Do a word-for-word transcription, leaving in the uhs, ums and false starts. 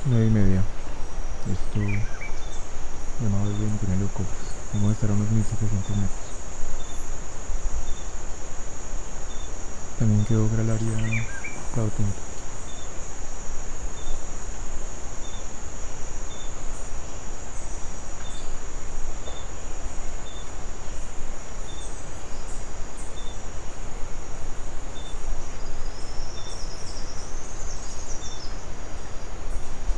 Nueve y media. Esto llamado desde mi túnel de Ocopas. Vamos a estar a unos mil setecientos metros. También quedó Gralaria Cabo Tinto.